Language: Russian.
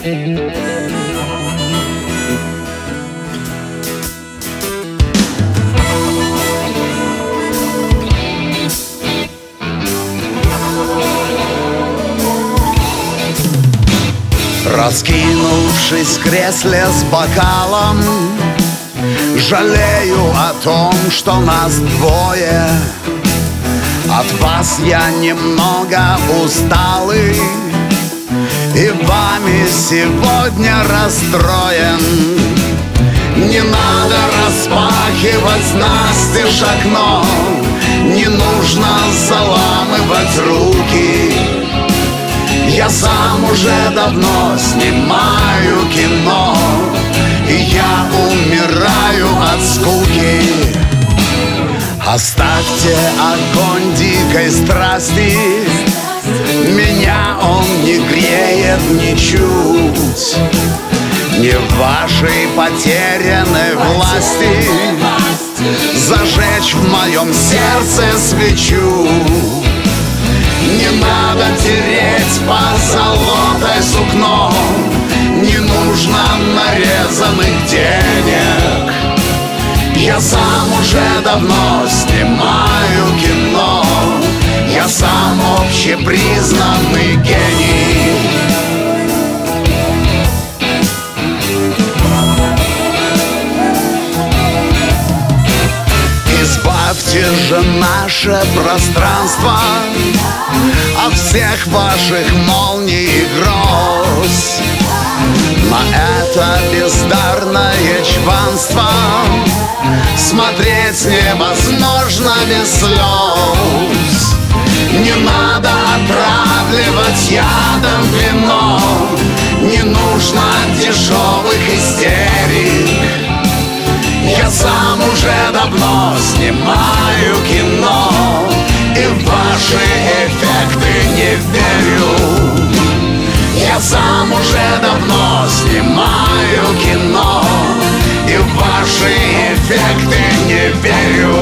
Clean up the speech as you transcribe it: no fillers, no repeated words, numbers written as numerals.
Раскинувшись в кресле с бокалом, жалею о том, что нас двое. От вас я немного усталый и вами сегодня расстроен. Не надо распахивать настежь окно, не нужно заламывать руки. Я сам уже давно снимаю кино, и я умираю от скуки. Оставьте огонь дикой страсти, меня он не греет ничуть. Не в вашей потерянной власти зажечь в моем сердце свечу. Не надо тереть позолотой сукно, не нужно нарезанных денег. Я сам уже давно снимаю кино, я сам общепризнанный гений. Избавьте же наше пространство от всех ваших молний и гроз. На это бездарное чванство смотреть невозможно без слез. Не надо отравливать ядом вино, не нужно дешевых истерик. Я сам уже давно снимаю кино, и в ваши эффекты не верю. Я сам уже давно снимаю кино, и в ваши эффекты не верю.